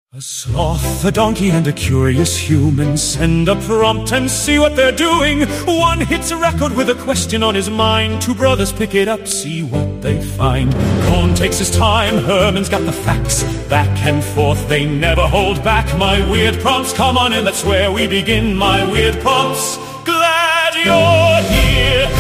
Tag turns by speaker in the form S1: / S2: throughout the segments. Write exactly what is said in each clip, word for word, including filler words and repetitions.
S1: A sloth, a donkey, and a curious human send a prompt and see what they're doing. One hits a record with a question on his mind. Two brothers pick it up, see what they find. Cohn takes his time, Herman's got the facts. Back and forth, they never hold back. My weird prompts, come on in, that's where we begin. My weird prompts, glad you're here.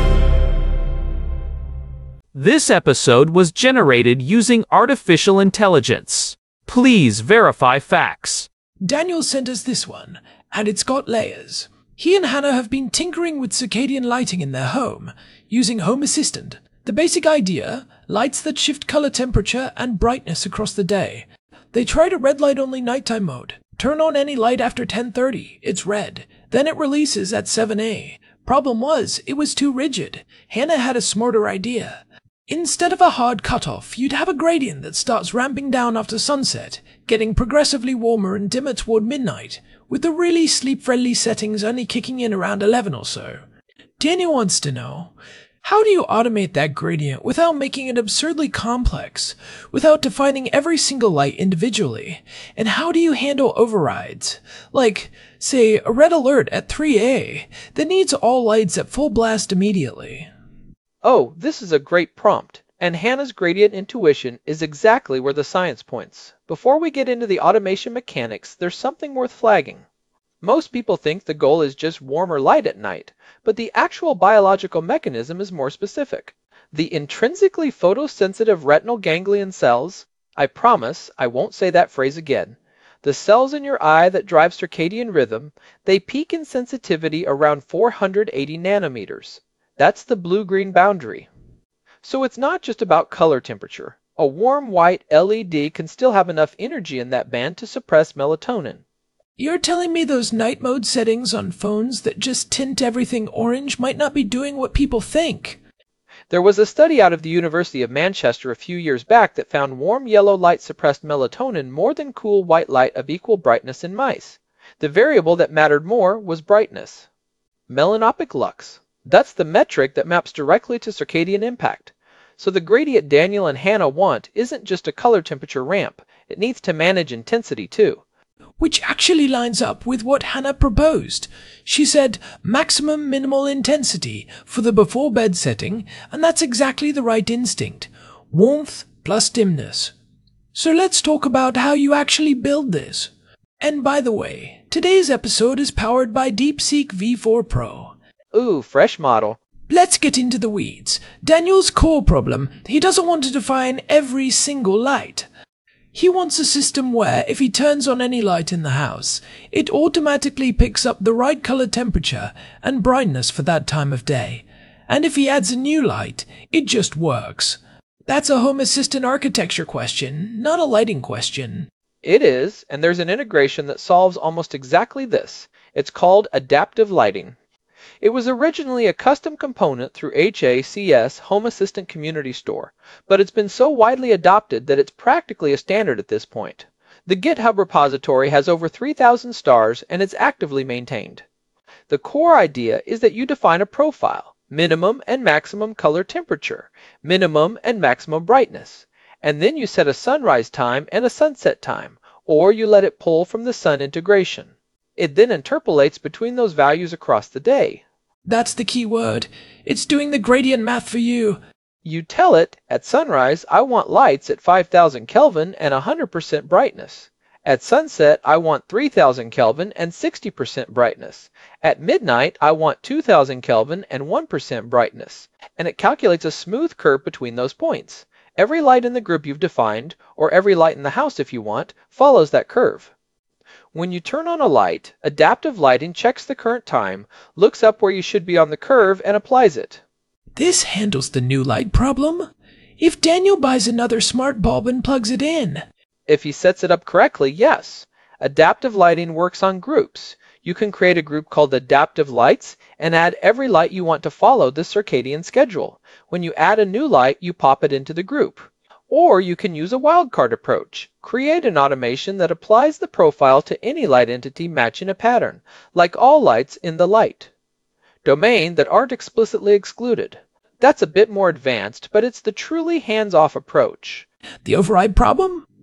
S2: This episode was generated using artificial intelligence. Please verify facts.
S3: Daniel sent us this one, and it's got layers. He and Hannah have been tinkering with circadian lighting in their home, using Home Assistant. The basic idea, lights that shift color temperature and brightness across the day. They tried a red light only nighttime mode. Turn on any light after ten thirty, it's red. Then it releases at seven A. Problem was, it was too rigid. Hannah had a smarter idea. Instead of a hard cutoff, you'd have a gradient that starts ramping down after sunset, getting progressively warmer and dimmer toward midnight, with the really sleep-friendly settings only kicking in around eleven or so. Daniel wants to know, how do you automate that gradient without making it absurdly complex, without defining every single light individually? And how do you handle overrides? Like, say, a red alert at three A that needs all lights at full blast immediately.
S4: Oh, this is a great prompt, and Hannah's gradient intuition is exactly where the science points. Before we get into the automation mechanics, there's something worth flagging. Most people think the goal is just warmer light at night, but the actual biological mechanism is more specific. The intrinsically photosensitive retinal ganglion cells, I promise I won't say that phrase again, the cells in your eye that drive circadian rhythm, they peak in sensitivity around four hundred eighty nanometers. That's the blue-green boundary. So it's not just about color temperature. A warm white L E D can still have enough energy in that band to suppress melatonin.
S3: You're telling me those night mode settings on phones that just tint everything orange might not be doing what people think?
S4: There was a study out of the University of Manchester a few years back that found warm yellow light suppressed melatonin more than cool white light of equal brightness in mice. The variable that mattered more was brightness. Melanopic lux. That's the metric that maps directly to circadian impact. So the gradient Daniel and Hannah want isn't just a color temperature ramp. It needs to manage intensity too.
S3: Which actually lines up with what Hannah proposed. She said maximum minimal intensity for the before bed setting, and that's exactly the right instinct. Warmth plus dimness. So let's talk about how you actually build this. And by the way, today's episode is powered by DeepSeek V four Pro.
S4: Ooh, fresh model.
S3: Let's get into the weeds. Daniel's core problem, he doesn't want to define every single light. He wants a system where, if he turns on any light in the house, it automatically picks up the right color temperature and brightness for that time of day. And if he adds a new light, it just works. That's a Home Assistant architecture question, not a lighting question.
S4: It is, and there's an integration that solves almost exactly this. It's called adaptive lighting. It was originally a custom component through H A C S Home Assistant Community Store, but it's been so widely adopted that it's practically a standard at this point. The GitHub repository has over three thousand stars and it's actively maintained. The core idea is that you define a profile, minimum and maximum color temperature, minimum and maximum brightness, and then you set a sunrise time and a sunset time, or you let it pull from the sun integration. It then interpolates between those values across the day.
S3: That's the key word. It's doing the gradient math for you.
S4: You tell it, at sunrise, I want lights at five thousand Kelvin and one hundred percent brightness. At sunset, I want three thousand Kelvin and sixty percent brightness. At midnight, I want two thousand Kelvin and one percent brightness. And it calculates a smooth curve between those points. Every light in the group you've defined, or every light in the house if you want, follows that curve. When you turn on a light, adaptive lighting checks the current time, looks up where you should be on the curve, and applies it.
S3: This handles the new light problem. If Daniel buys another smart bulb and plugs it in.
S4: If he sets it up correctly, yes. Adaptive lighting works on groups. You can create a group called Adaptive Lights and add every light you want to follow the circadian schedule. When you add a new light, you pop it into the group. Or you can use a wildcard approach. Create an automation that applies the profile to any light entity matching a pattern, like all lights in the light domain that aren't explicitly excluded. That's a bit more advanced, but it's the truly hands-off approach.
S3: The override problem?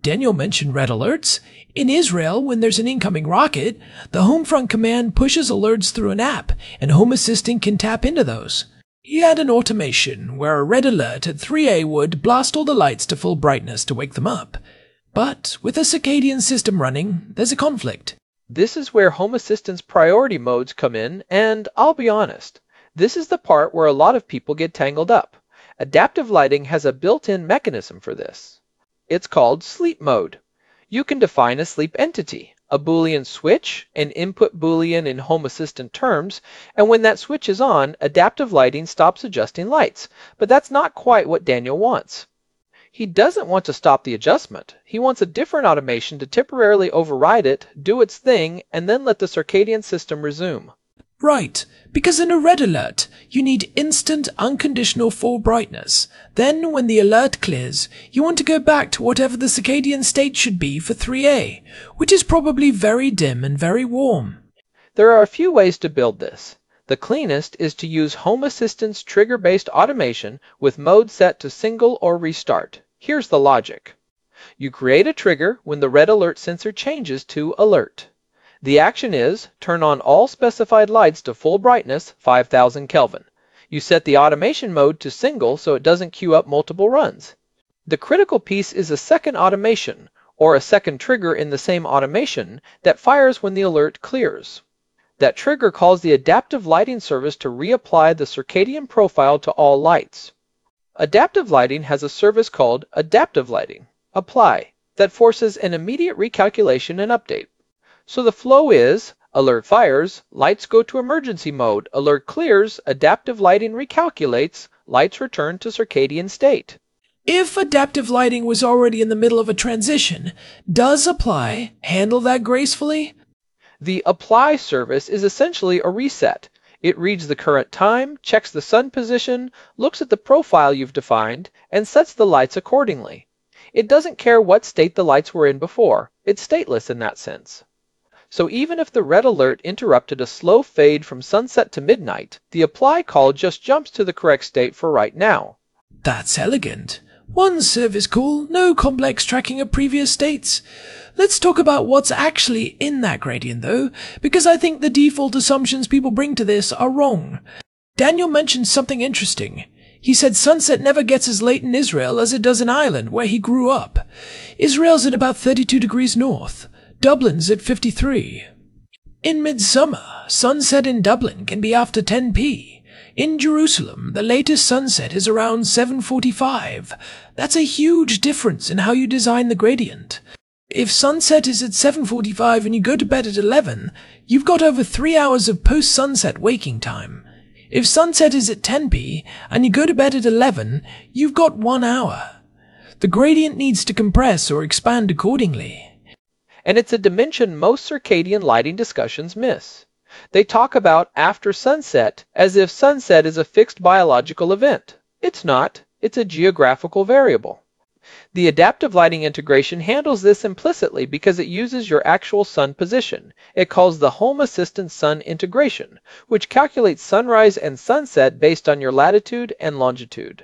S3: Daniel mentioned red alerts. In Israel, when there's an incoming rocket, the Homefront command pushes alerts through an app, and Home Assistant can tap into those. He had an automation where a red alert at three A would blast all the lights to full brightness to wake them up. But with a circadian system running, there's a conflict.
S4: This is where Home Assistant's priority modes come in, and I'll be honest, this is the part where a lot of people get tangled up. Adaptive lighting has a built-in mechanism for this. It's called sleep mode. You can define a sleep entity, a Boolean switch, an input Boolean in Home Assistant terms, and when that switch is on, adaptive lighting stops adjusting lights. But that's not quite what Daniel wants. He doesn't want to stop the adjustment. He wants a different automation to temporarily override it, do its thing, and then let the circadian system resume.
S3: Right, because in a red alert, you need instant, unconditional full brightness. Then, when the alert clears, you want to go back to whatever the circadian state should be for three A, which is probably very dim and very warm.
S4: There are a few ways to build this. The cleanest is to use Home Assistant's trigger-based automation with mode set to single or restart. Here's the logic. You create a trigger when the red alert sensor changes to alert. The action is, turn on all specified lights to full brightness, five thousand Kelvin. You set the automation mode to single so it doesn't queue up multiple runs. The critical piece is a second automation, or a second trigger in the same automation, that fires when the alert clears. That trigger calls the adaptive lighting service to reapply the circadian profile to all lights. Adaptive lighting has a service called Adaptive Lighting, Apply, that forces an immediate recalculation and update. So the flow is, alert fires, lights go to emergency mode, alert clears, adaptive lighting recalculates, lights return to circadian state.
S3: If adaptive lighting was already in the middle of a transition, does Apply handle that gracefully?
S4: The Apply service is essentially a reset. It reads the current time, checks the sun position, looks at the profile you've defined, and sets the lights accordingly. It doesn't care what state the lights were in before. It's stateless in that sense. So even if the red alert interrupted a slow fade from sunset to midnight, the Apply call just jumps to the correct state for right now.
S3: That's elegant. One service call, no complex tracking of previous states. Let's talk about what's actually in that gradient, though, because I think the default assumptions people bring to this are wrong. Daniel mentioned something interesting. He said sunset never gets as late in Israel as it does in Ireland, where he grew up. Israel's at about thirty-two degrees north. Dublin's at fifty-three. In midsummer, sunset in Dublin can be after ten p. In Jerusalem, the latest sunset is around seven forty-five. That's a huge difference in how you design the gradient. If sunset is at seven forty-five and you go to bed at eleven, you've got over three hours of post-sunset waking time. If sunset is at ten p and you go to bed at eleven, you've got one hour. The gradient needs to compress or expand accordingly.
S4: And it's a dimension most circadian lighting discussions miss. They talk about after sunset as if sunset is a fixed biological event. It's not. It's a geographical variable. The adaptive lighting integration handles this implicitly because it uses your actual sun position. It calls the Home Assistant Sun Integration, which calculates sunrise and sunset based on your latitude and longitude.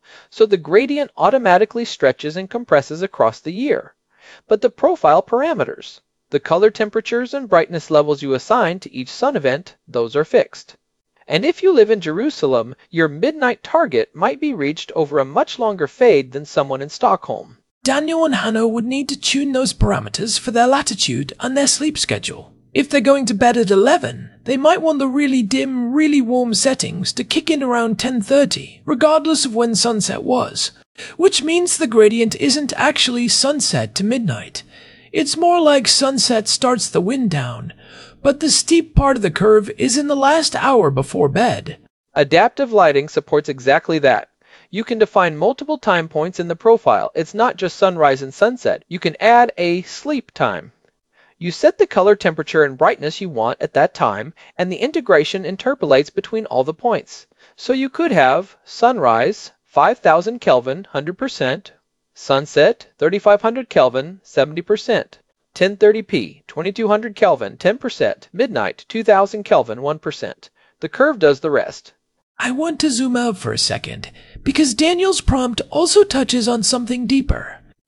S4: So the gradient automatically stretches and compresses across the year. But the profile parameters, the color temperatures and brightness levels you assign to each sun event, those are fixed. And if you live in Jerusalem, your midnight target might be reached over a much longer fade than someone in Stockholm.
S3: Daniel and Hannah would need to tune those parameters for their latitude and their sleep schedule. If they're going to bed at eleven, they might want the really dim, really warm settings to kick in around ten thirty, regardless of when sunset was. Which means the gradient isn't actually sunset to midnight. It's more like sunset starts the wind down, but the steep part of the curve is in the last hour before bed.
S4: Adaptive lighting supports exactly that. You can define multiple time points in the profile. It's not just sunrise and sunset. You can add a sleep time. You set the color temperature and brightness you want at that time, and the integration interpolates between all the points. So you could have sunrise, five thousand Kelvin, one hundred percent, sunset, thirty-five hundred Kelvin, seventy percent, ten thirty p, twenty-two hundred Kelvin, ten percent, midnight, two thousand Kelvin, one percent. The curve does the rest.
S3: I want to zoom out for a second, because Daniel's prompt also touches on something deeper.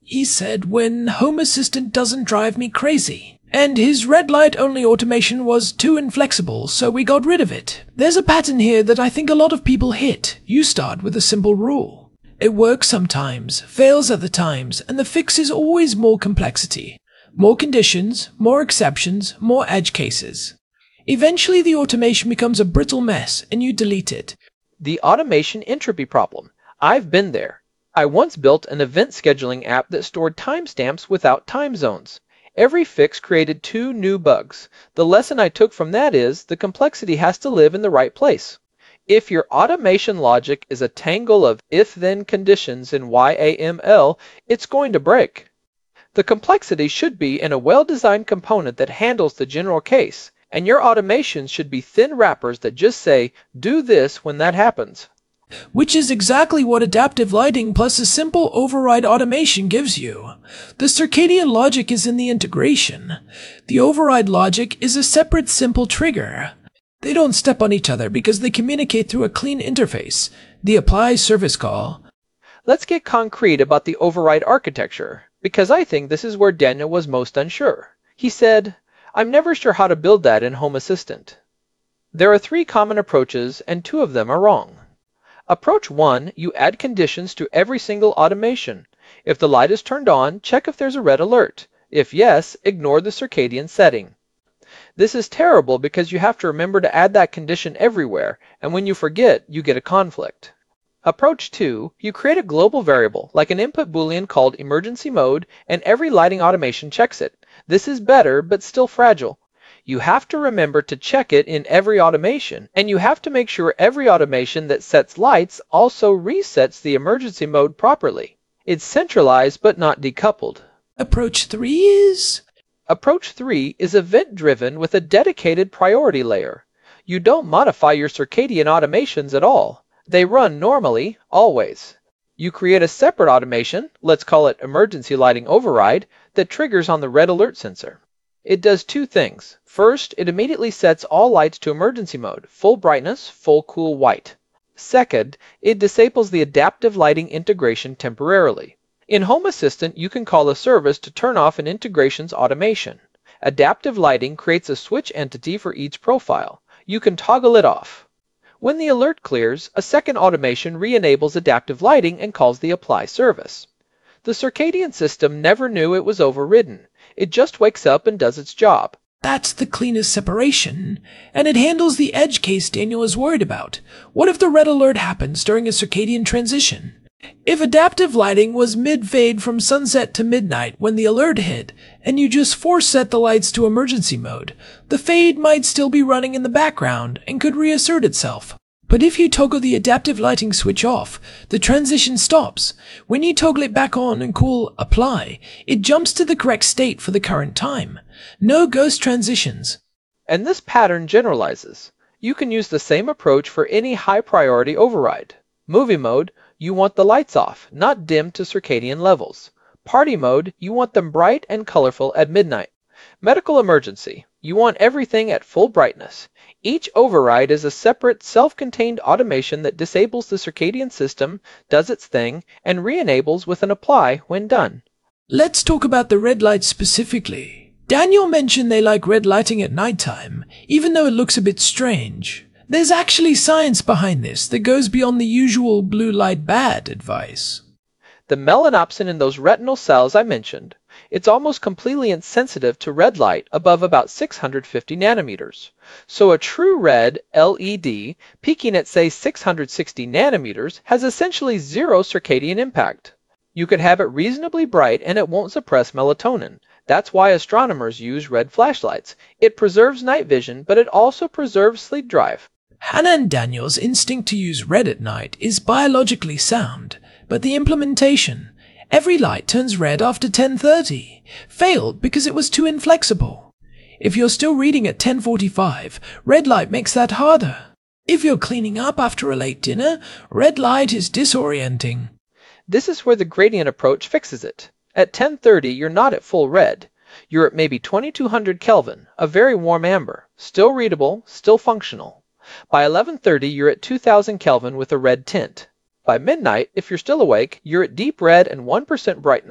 S3: He said, when Home Assistant doesn't drive me crazy. And his red light only automation was too inflexible, so we got rid of it. There's a pattern here that I think a lot of people hit. You start with a simple rule. It works sometimes, fails other times, and the fix is always more complexity. More conditions, more exceptions, more edge cases. Eventually the automation becomes a brittle mess, and you delete it.
S4: The automation entropy problem. I've been there. I once built an event scheduling app that stored timestamps without time zones. Every fix created two new bugs. The lesson I took from that is the complexity has to live in the right place. If your automation logic is a tangle of if-then conditions in Y A M L, it's going to break. The complexity should be in a well-designed component that handles the general case, and your automations should be thin wrappers that just say, do this when that happens.
S3: Which is exactly what adaptive lighting plus a simple override automation gives you. The circadian logic is in the integration. The override logic is a separate simple trigger. They don't step on each other because they communicate through a clean interface, the apply service call.
S4: Let's get concrete about the override architecture, because I think this is where Daniel was most unsure. He said, I'm never sure how to build that in Home Assistant. There are three common approaches, and two of them are wrong. Approach one, you add conditions to every single automation. If the light is turned on, check if there's a red alert. If yes, ignore the circadian setting. This is terrible because you have to remember to add that condition everywhere, and when you forget, you get a conflict. Approach two, you create a global variable, like an input boolean called emergency mode, and every lighting automation checks it. This is better, but still fragile. You have to remember to check it in every automation, and you have to make sure every automation that sets lights also resets the emergency mode properly. It's centralized but not decoupled.
S3: Approach three is?
S4: Approach three is event-driven with a dedicated priority layer. You don't modify your circadian automations at all. They run normally, always. You create a separate automation, let's call it emergency lighting override, that triggers on the red alert sensor. It does two things. First, it immediately sets all lights to emergency mode, full brightness, full cool white. Second, it disables the adaptive lighting integration temporarily. In Home Assistant, you can call a service to turn off an integration's automation. Adaptive lighting creates a switch entity for each profile. You can toggle it off. When the alert clears, a second automation re-enables adaptive lighting and calls the apply service. The circadian system never knew it was overridden. It just wakes up and does its job.
S3: That's the cleanest separation, and it handles the edge case Daniel is worried about. What if the red alert happens during a circadian transition? If adaptive lighting was mid-fade from sunset to midnight when the alert hit, and you just force set the lights to emergency mode, the fade might still be running in the background and could reassert itself. But if you toggle the adaptive lighting switch off, the transition stops. When you toggle it back on and call apply, it jumps to the correct state for the current time. No ghost transitions.
S4: And this pattern generalizes. You can use the same approach for any high-priority override. Movie mode, you want the lights off, not dimmed to circadian levels. Party mode, you want them bright and colorful at midnight. Medical emergency, you want everything at full brightness. Each override is a separate, self-contained automation that disables the circadian system, does its thing, and re-enables with an apply when done.
S3: Let's talk about the red lights specifically. Daniel mentioned they like red lighting at nighttime, even though it looks a bit strange. There's actually science behind this that goes beyond the usual blue light bad advice.
S4: The melanopsin in those retinal cells I mentioned, it's almost completely insensitive to red light above about six hundred fifty nanometers. So a true red L E D peaking at say six hundred sixty nanometers has essentially zero circadian impact. You could have it reasonably bright and it won't suppress melatonin. That's why astronomers use red flashlights. It preserves night vision, but it also preserves sleep drive.
S3: Hannah and Daniel's instinct to use red at night is biologically sound, but the implementation, every light turns red after ten thirty, failed because it was too inflexible. If you're still reading at ten forty-five, red light makes that harder. If you're cleaning up after a late dinner, red light is disorienting.
S4: This is where the gradient approach fixes it. At ten thirty, you're not at full red. You're at maybe twenty-two hundred Kelvin, a very warm amber, still readable, still functional. By eleven thirty, you're at two thousand Kelvin with a red tint. By midnight, if you're still awake, you're at deep red and one percent brightness.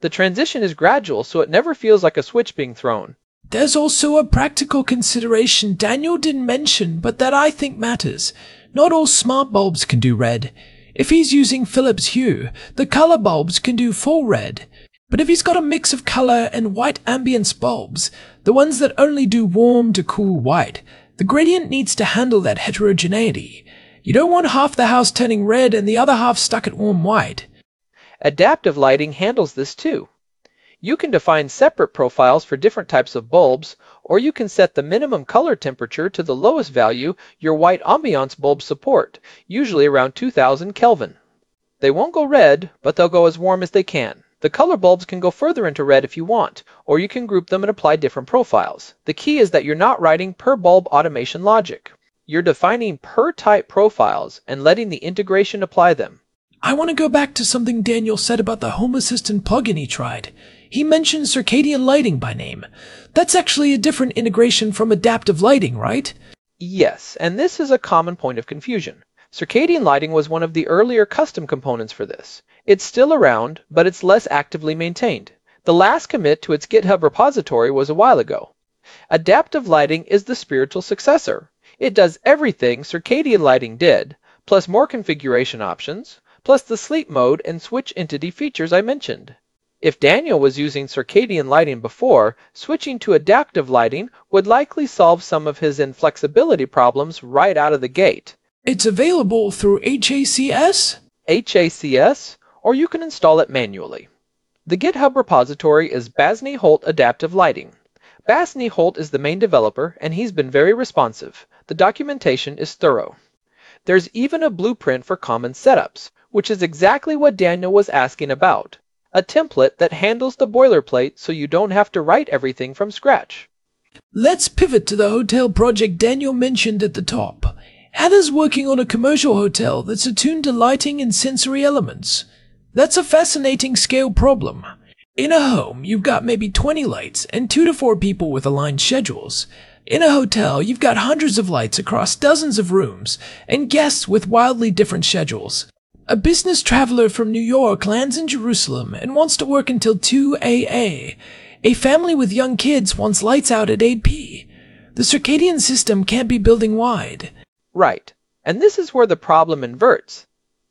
S4: The transition is gradual, so it never feels like a switch being thrown.
S3: There's also a practical consideration Daniel didn't mention, but that I think matters. Not all smart bulbs can do red. If he's using Philips Hue, the color bulbs can do full red. But if he's got a mix of color and white ambience bulbs, the ones that only do warm to cool white, the gradient needs to handle that heterogeneity. You don't want half the house turning red and the other half stuck at warm white.
S4: Adaptive lighting handles this too. You can define separate profiles for different types of bulbs, or you can set the minimum color temperature to the lowest value your white ambiance bulbs support, usually around two thousand Kelvin. They won't go red, but they'll go as warm as they can. The color bulbs can go further into red if you want, or you can group them and apply different profiles. The key is that you're not writing per bulb automation logic. You're defining per type profiles and letting the integration apply them.
S3: I want to go back to something Daniel said about the Home Assistant plugin he tried. He mentioned circadian lighting by name. That's actually a different integration from adaptive lighting, right?
S4: Yes, and this is a common point of confusion. Circadian lighting was one of the earlier custom components for this. It's still around, but it's less actively maintained. The last commit to its GitHub repository was a while ago. Adaptive lighting is the spiritual successor. It does everything circadian lighting did, plus more configuration options, plus the sleep mode and switch entity features I mentioned. If Daniel was using circadian lighting before, switching to adaptive lighting would likely solve some of his inflexibility problems right out of the gate.
S3: It's available through H A C S?
S4: H A C S, or you can install it manually. The GitHub repository is Basney Holt Adaptive Lighting. Basney Holt is the main developer, and he's been very responsive. The documentation is thorough. There's even a blueprint for common setups, which is exactly what Daniel was asking about. A template that handles the boilerplate so you don't have to write everything from scratch.
S3: Let's pivot to the hotel project Daniel mentioned at the top. Hannah's working on a commercial hotel that's attuned to lighting and sensory elements. That's a fascinating scale problem. In a home, you've got maybe twenty lights and two to four people with aligned schedules. In a hotel, you've got hundreds of lights across dozens of rooms and guests with wildly different schedules. A business traveler from New York lands in Jerusalem and wants to work until two A M. A family with young kids wants lights out at eight P M The circadian system can't be building-wide.
S4: Right, and this is where the problem inverts.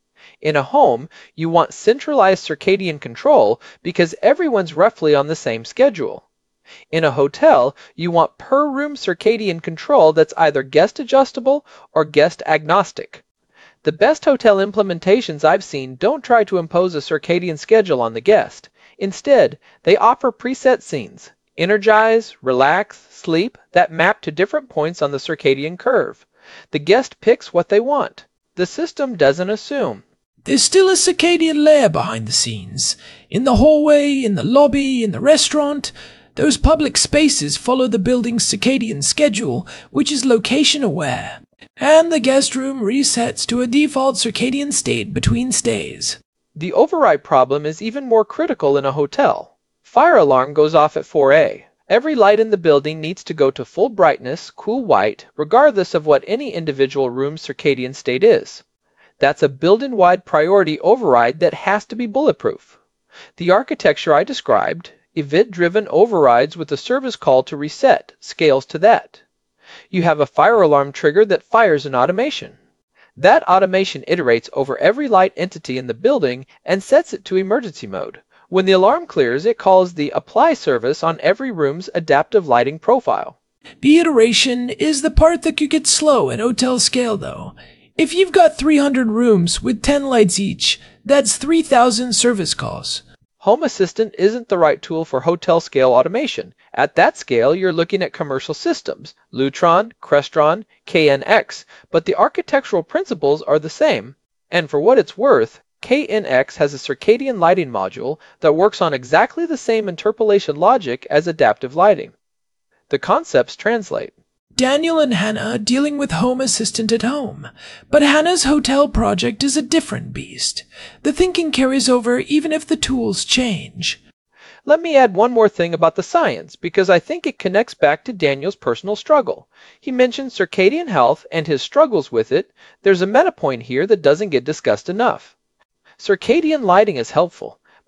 S4: In a home, you want centralized circadian control because everyone's roughly on the same schedule. In a hotel, you want per-room circadian control that's either guest-adjustable or guest-agnostic. The best hotel implementations I've seen don't try to impose a circadian schedule on the guest. Instead, they offer preset scenes, energize, relax, sleep, that map to different points on the circadian curve. The guest picks what they want. The system doesn't assume.
S3: There's still a circadian layer behind the scenes. In the hallway, in the lobby, in the restaurant, those public spaces follow the building's circadian schedule, which is location-aware. And the guest room resets to a default circadian state between stays.
S4: The override problem is even more critical in a hotel. Fire alarm goes off at four A M Every light in the building needs to go to full brightness, cool white, regardless of what any individual room's circadian state is. That's a building-wide priority override that has to be bulletproof. The architecture I described, event-driven overrides with a service call to reset, scales to that. You have a fire alarm trigger that fires an automation. That automation iterates over every light entity in the building and sets it to emergency mode. When the alarm clears, it calls the apply service on every room's adaptive lighting profile.
S3: The iteration is the part that could get slow at hotel scale, though. If you've got three hundred rooms with ten lights each, that's three thousand service calls.
S4: Home Assistant isn't the right tool for hotel scale automation. At that scale, you're looking at commercial systems, Lutron, Crestron, K N X, but the architectural principles are the same. And for what it's worth, K N X has a circadian lighting module that works on exactly the same interpolation logic as adaptive lighting. The concepts translate.
S3: Daniel and Hannah are dealing with Home Assistant at home, but Hannah's hotel project is a different beast. The thinking carries over even if the tools change.
S4: Let me add one more thing about the science, because I think it connects back to Daniel's personal struggle. He mentioned circadian health and his struggles with it. There's a meta point here that doesn't get discussed enough. Circadian lighting is helpful,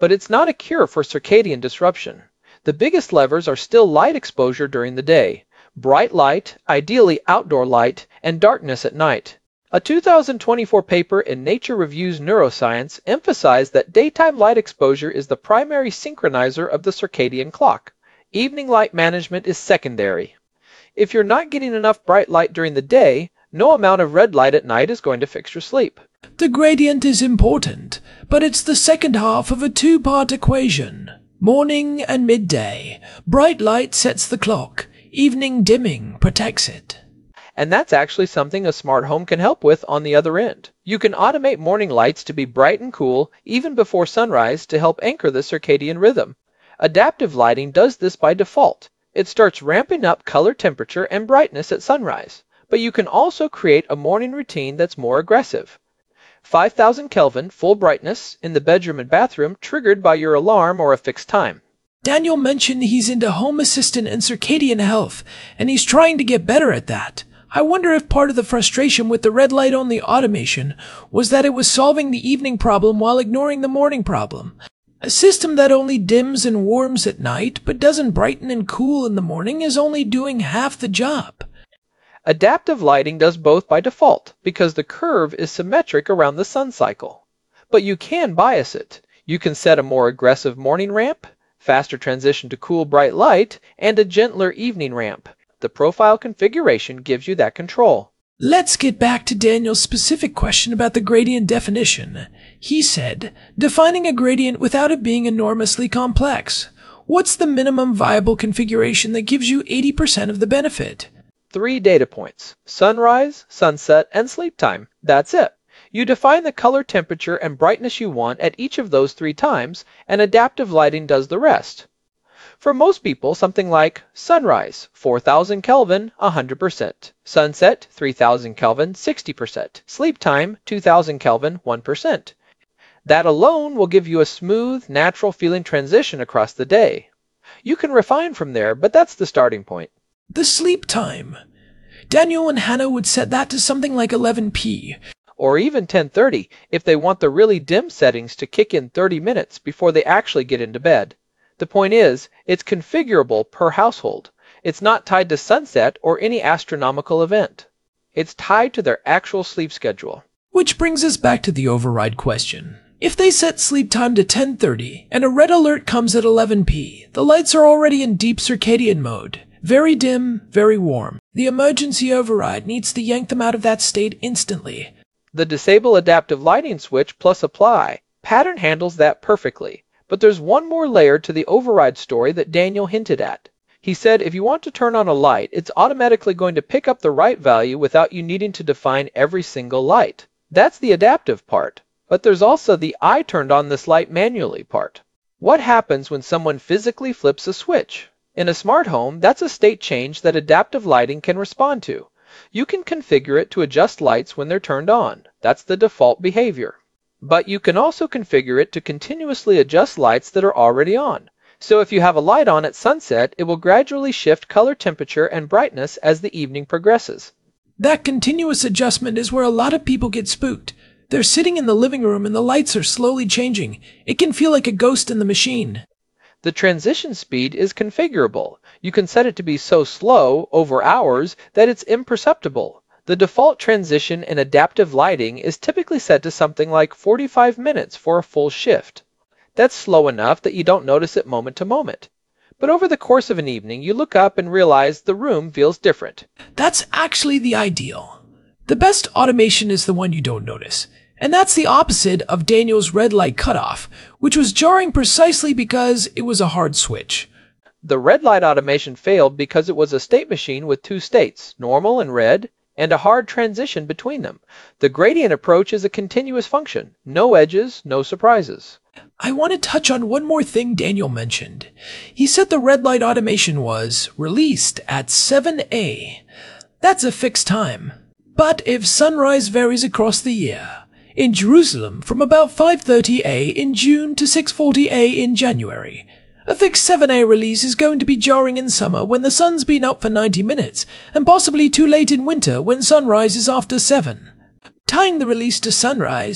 S4: But it's not a cure for circadian disruption. The biggest levers are still light exposure during the day, bright light, ideally outdoor light, and darkness at night. A two thousand twenty-four paper in Nature Reviews Neuroscience emphasized that daytime light exposure is the primary synchronizer of the circadian clock. Evening light management is secondary. If you're not getting enough bright light during the day, no amount of red light at night is going to fix your sleep.
S3: The gradient is important, but it's the second half of a two-part equation. Morning and midday. Bright light sets the clock. Evening dimming protects it.
S4: And that's actually something a smart home can help with on the other end. You can automate morning lights to be bright and cool even before sunrise to help anchor the circadian rhythm. Adaptive lighting does this by default. It starts ramping up color temperature and brightness at sunrise. But you can also create a morning routine that's more aggressive. five thousand Kelvin full brightness in the bedroom and bathroom triggered by your alarm or a fixed time.
S3: Daniel mentioned he's into home assistant and circadian health, and he's trying to get better at that. I wonder if part of the frustration with the red light only automation was that it was solving the evening problem while ignoring the morning problem. A system that only dims and warms at night but doesn't brighten and cool in the morning is only doing half the job.
S4: Adaptive lighting does both by default because the curve is symmetric around the sun cycle. But you can bias it. You can set a more aggressive morning ramp, faster transition to cool bright light, and a gentler evening ramp. The profile configuration gives you that control.
S3: Let's get back to Daniel's specific question about the gradient definition. He said, defining a gradient without it being enormously complex. What's the minimum viable configuration that gives you eighty percent of the benefit?
S4: Three data points: sunrise, sunset, and sleep time. That's it. You define the color temperature and brightness you want at each of those three times, and adaptive lighting does the rest. For most people, something like sunrise, four thousand Kelvin, one hundred percent. Sunset, three thousand Kelvin, sixty percent. Sleep time, two thousand Kelvin, one percent. That alone will give you a smooth, natural feeling transition across the day. You can refine from there, but that's the starting point.
S3: The sleep time. Daniel and Hannah would set that to something like eleven p.
S4: Or even ten thirty if they want the really dim settings to kick in thirty minutes before they actually get into bed. The point is, it's configurable per household. It's not tied to sunset or any astronomical event. It's tied to their actual sleep schedule.
S3: Which brings us back to the override question. If they set sleep time to ten thirty and a red alert comes at eleven p, the lights are already in deep circadian mode. Very dim, very warm. The emergency override needs to yank them out of that state instantly.
S4: The disable adaptive lighting switch plus apply pattern handles that perfectly. But there's one more layer to the override story that Daniel hinted at. He said if you want to turn on a light, it's automatically going to pick up the right value without you needing to define every single light. That's the adaptive part. But there's also the I turned on this light manually part. What happens when someone physically flips a switch? In a smart home, that's a state change that adaptive lighting can respond to. You can configure it to adjust lights when they're turned on. That's the default behavior. But you can also configure it to continuously adjust lights that are already on. So if you have a light on at sunset, it will gradually shift color temperature and brightness as the evening progresses.
S3: That continuous adjustment is where a lot of people get spooked. They're sitting in the living room and the lights are slowly changing. It can feel like a ghost in the machine.
S4: The transition speed is configurable. You can set it to be so slow, over hours, that it's imperceptible. The default transition in adaptive lighting is typically set to something like forty-five minutes for a full shift. That's slow enough that you don't notice it moment to moment. But over the course of an evening, you look up and realize the room feels different.
S3: That's actually the ideal. The best automation is the one you don't notice. And that's the opposite of Daniel's red light cutoff, which was jarring precisely because it was a hard switch.
S4: The red light automation failed because it was a state machine with two states, normal and red, and a hard transition between them. The gradient approach is a continuous function. No edges, no surprises.
S3: I want to touch on one more thing Daniel mentioned. He said the red light automation was released at seven a. That's a fixed time. But if sunrise varies across the year, in Jerusalem from about five thirty a in June to six forty a in January, a fixed seven a release is going to be jarring in summer when the sun's been up for ninety minutes, and possibly too late in winter when sunrise is after seven. Tying the release to sunrise,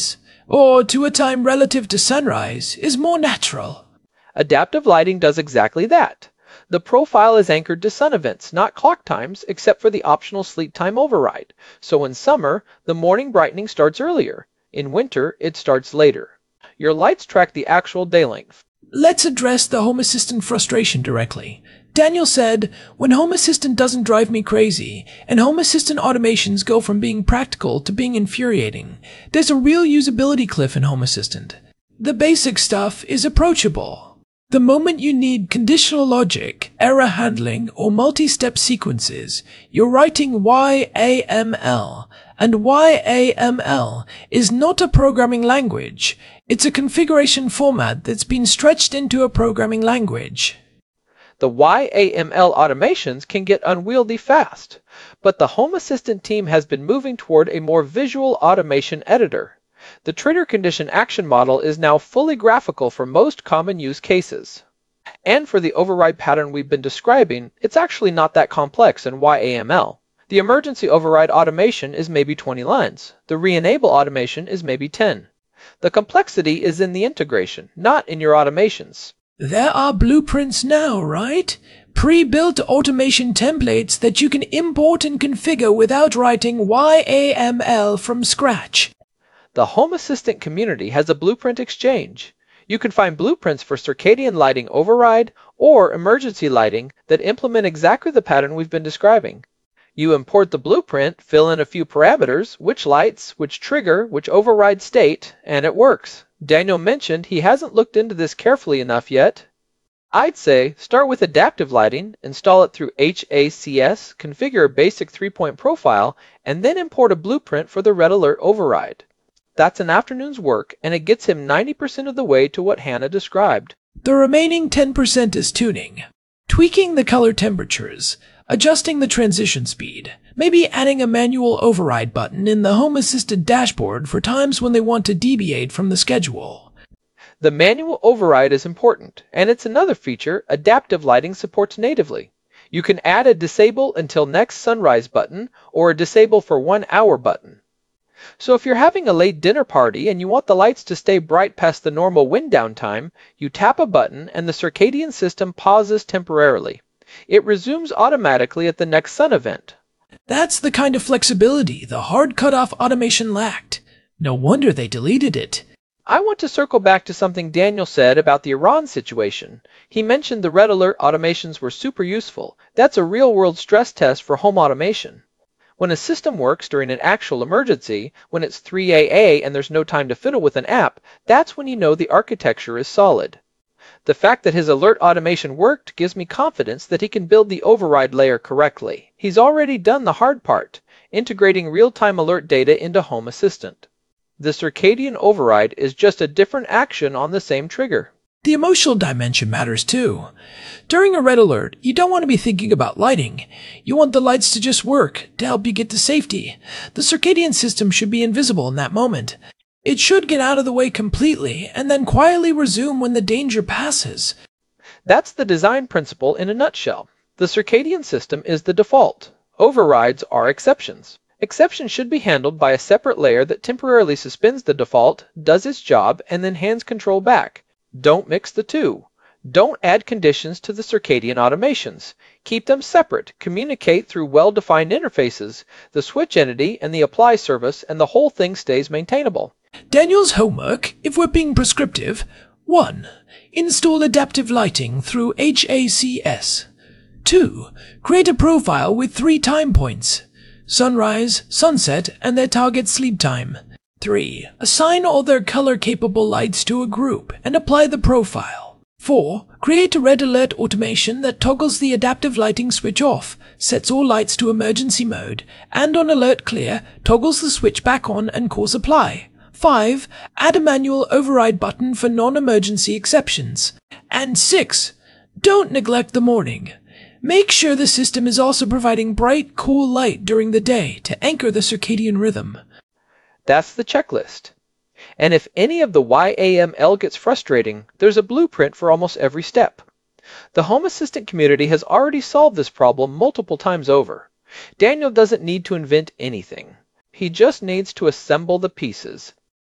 S3: or to a time relative to sunrise, is more natural.
S4: Adaptive lighting does exactly that. The profile is anchored to sun events, not clock times, except for the optional sleep time override. So in summer, the morning brightening starts earlier. In winter, it starts later. Your lights track the actual day length.
S3: Let's address the Home Assistant frustration directly. Daniel said, when Home Assistant doesn't drive me crazy, and Home Assistant automations go from being practical to being infuriating, there's a real usability cliff in Home Assistant. The basic stuff is approachable. The moment you need conditional logic, error handling, or multi-step sequences, you're writing Y A M L, and Y A M L is not a programming language. It's a configuration format that's been stretched into a programming language.
S4: The Y A M L automations can get unwieldy fast, but the Home Assistant team has been moving toward a more visual automation editor. The trigger condition action model is now fully graphical for most common use cases. And for the override pattern we've been describing, it's actually not that complex in Y A M L. The emergency override automation is maybe twenty lines. The re-enable automation is maybe ten. The complexity is in the integration, not in your automations.
S3: There are blueprints now, right? Pre-built automation templates that you can import and configure without writing Y A M L from scratch.
S4: The Home Assistant community has a blueprint exchange. You can find blueprints for circadian lighting override or emergency lighting that implement exactly the pattern we've been describing. You import the blueprint, fill in a few parameters, which lights, which trigger, which override state, and it works. Daniel mentioned he hasn't looked into this carefully enough yet. I'd say start with adaptive lighting, install it through H A C S, configure a basic three-point profile, and then import a blueprint for the red alert override. That's an afternoon's work, and it gets him ninety percent of the way to what Hannah described.
S3: The remaining ten percent is tuning. Tweaking the color temperatures, adjusting the transition speed, maybe adding a manual override button in the Home Assistant dashboard for times when they want to deviate from the schedule.
S4: The manual override is important, and it's another feature adaptive lighting supports natively. You can add a disable until next sunrise button or a disable for one hour button. So if you're having a late dinner party and you want the lights to stay bright past the normal wind down time, you tap a button and the circadian system pauses temporarily. It resumes automatically at the next sun event.
S3: That's the kind of flexibility the hard cutoff automation lacked. No wonder they deleted it.
S4: I want to circle back to something Daniel said about the Iran situation. He mentioned the red alert automations were super useful. That's a real-world stress test for home automation. When a system works during an actual emergency, when it's three A A and there's no time to fiddle with an app, that's when you know the architecture is solid. The fact that his alert automation worked gives me confidence that he can build the override layer correctly. He's already done the hard part, integrating real-time alert data into Home Assistant. The circadian override is just a different action on the same trigger.
S3: The emotional dimension matters too. During a red alert, you don't want to be thinking about lighting. You want the lights to just work, to help you get to safety. The circadian system should be invisible in that moment. It should get out of the way completely, and then quietly resume when the danger passes.
S4: That's the design principle in a nutshell. The circadian system is the default. Overrides are exceptions. Exceptions should be handled by a separate layer that temporarily suspends the default, does its job, and then hands control back. Don't mix the two. Don't add conditions to the circadian automations. Keep them separate. Communicate through well-defined interfaces, the switch entity and the apply service, and the whole thing stays maintainable.
S3: Daniel's homework, if we're being prescriptive. one. Install adaptive lighting through H A C S. two. Create a profile with three time points: sunrise, sunset, and their target sleep time. three. Assign all their color-capable lights to a group and apply the profile. four. Create a red alert automation that toggles the adaptive lighting switch off, sets all lights to emergency mode, and on alert clear, toggles the switch back on and calls apply. five. Add a manual override button for non-emergency exceptions. And six. Don't neglect the morning. Make sure the system is also providing bright, cool light during the day to anchor the circadian rhythm.
S4: That's the checklist. And if any of the Y A M L gets frustrating, there's a blueprint for almost every step. The Home Assistant community has already solved this problem multiple times over. Daniel doesn't need to invent anything. He just needs to assemble the pieces.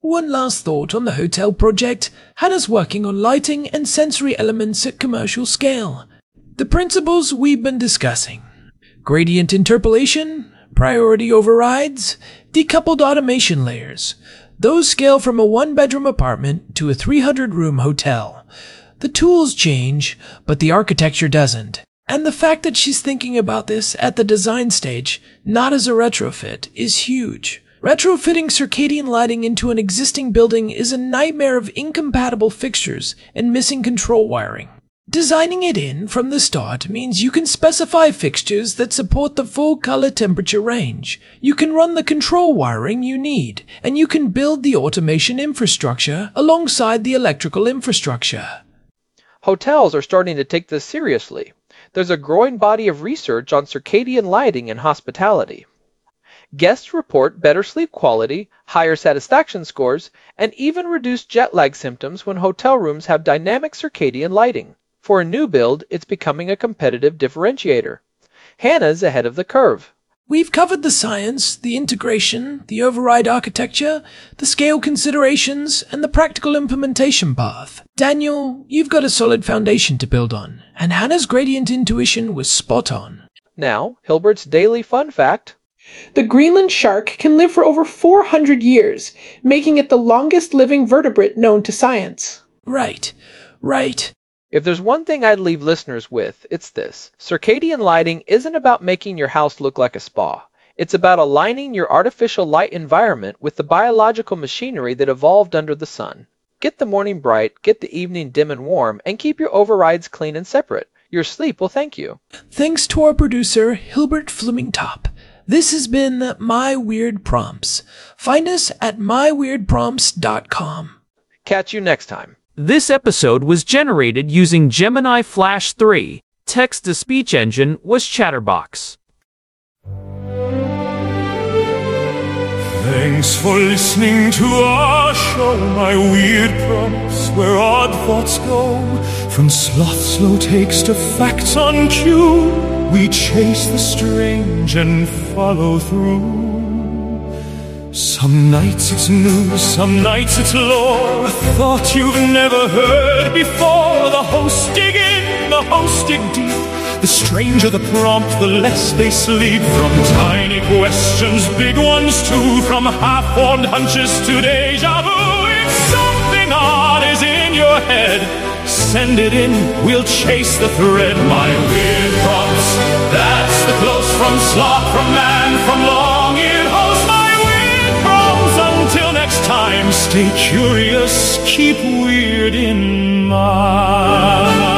S3: One last thought on the hotel project. Hannah's working on lighting and sensory elements at commercial scale. The principles we've been discussing. Gradient interpolation, priority overrides, decoupled automation layers. Those scale from a one-bedroom apartment to a three hundred room hotel. The tools change, but the architecture doesn't. And the fact that she's thinking about this at the design stage, not as a retrofit, is huge. Retrofitting circadian lighting into an existing building is a nightmare of incompatible fixtures and missing control wiring. Designing it in from the start means you can specify fixtures that support the full color temperature range. You can run the control wiring you need, and you can build the automation infrastructure alongside the electrical infrastructure.
S4: Hotels are starting to take this seriously. There's a growing body of research on circadian lighting in hospitality. Guests report better sleep quality, higher satisfaction scores, and even reduced jet lag symptoms when hotel rooms have dynamic circadian lighting. For a new build, it's becoming a competitive differentiator. Hannah's ahead of the curve.
S3: We've covered the science, the integration, the override architecture, the scale considerations, and the practical implementation path. Daniel, you've got a solid foundation to build on, and Hannah's gradient intuition was spot on.
S4: Now, Hilbert's daily fun fact.
S5: The Greenland shark can live for over four hundred years, making it the longest living vertebrate known to science.
S3: Right, right.
S4: If there's one thing I'd leave listeners with, it's this. Circadian lighting isn't about making your house look like a spa. It's about aligning your artificial light environment with the biological machinery that evolved under the sun. Get the morning bright, get the evening dim and warm, and keep your overrides clean and separate. Your sleep will thank you.
S3: Thanks to our producer, Hilbert Flumingtop. This has been My Weird Prompts. Find us at my weird prompts dot com.
S4: Catch you next time.
S2: This episode was generated using Gemini Flash three. Text-to-speech engine was Chatterbox.
S1: Thanks for listening to our show, My Weird Prompts, where odd thoughts go. From sloth slow takes to facts on cue, we chase the strange and follow through. Some nights it's news, some nights it's lore, a thought you've never heard before. The hosts dig in, the hosts dig deep. The stranger the prompt, the less they sleep. From tiny questions, big ones too, from half-formed hunches to deja vu. If something odd is in your head, send it in, we'll chase the thread. My Weird Prompts, that's the close from sloth, from man, from long-eared host. My Weird Prompts, until next time, stay curious, keep weird in mind.